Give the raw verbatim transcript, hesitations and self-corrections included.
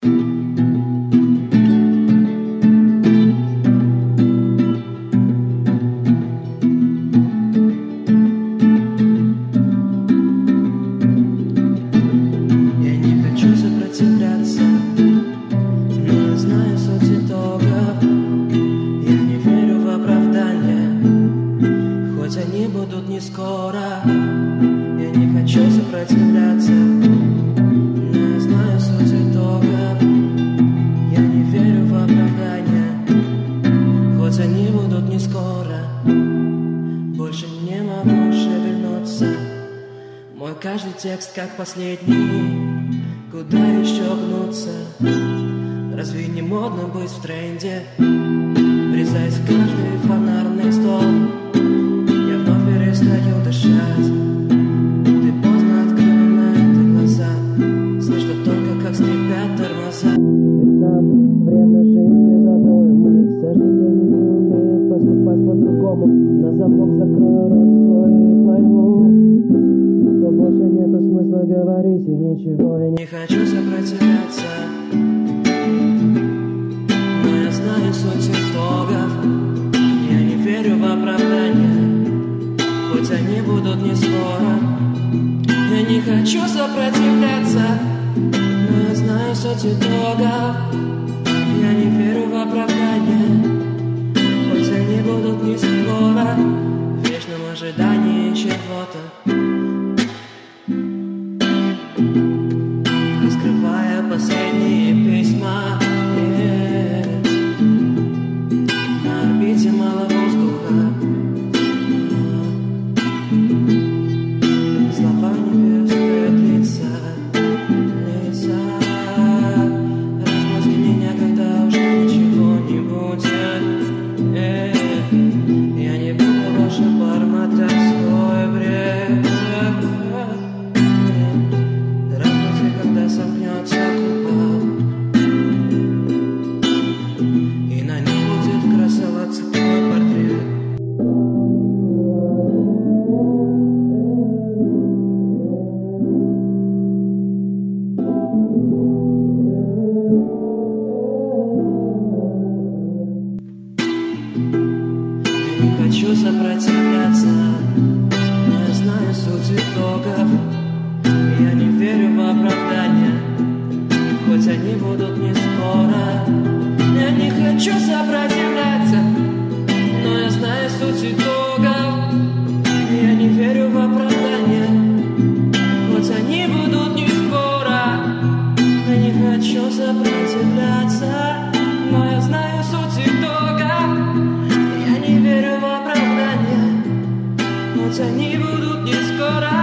Не скоро. Я не хочу сопротивляться, но я знаю суть итогов. Я не верю в оправдания, хоть они будут не скоро. Больше не могу шевельнуться. Мой каждый текст как последний. Куда еще гнуться? Разве не модно быть в тренде? Врезаясь в каждый фонарный столб, перестаю дышать. Ты поздно открыла на это глаза. Слышно только, как скрипят тормоза. Ведь нам вредно жить без обоя. Мы, к сожалению, не умеем поступать по-другому. На замок закрою рот свой и пойму, что больше нету смысла говорить и ничего. Я не хочу сопротивляться, но я знаю суть итогов. Я не верю в оправдания, хоть они будут не скоро. Я не хочу сопротивляться, но я знаю суть итогов. Я не верю в оправдания, хоть они будут не скоро. В вечном ожидании чего-то, раскрывая последние письма. Yeah. На орбите мало воздуха. Не хочу сопротивляться, но я знаю суть итогов. Я не верю в оправдания, хоть они будут не скоро. Я не хочу сопротивляться, но я знаю суть итогов. Я не верю в оправдания, хоть они будут не скоро. Я не хочу сопротивляться, но я знаю суть итогов. Я не верю в оправдания, хоть они будут не скоро.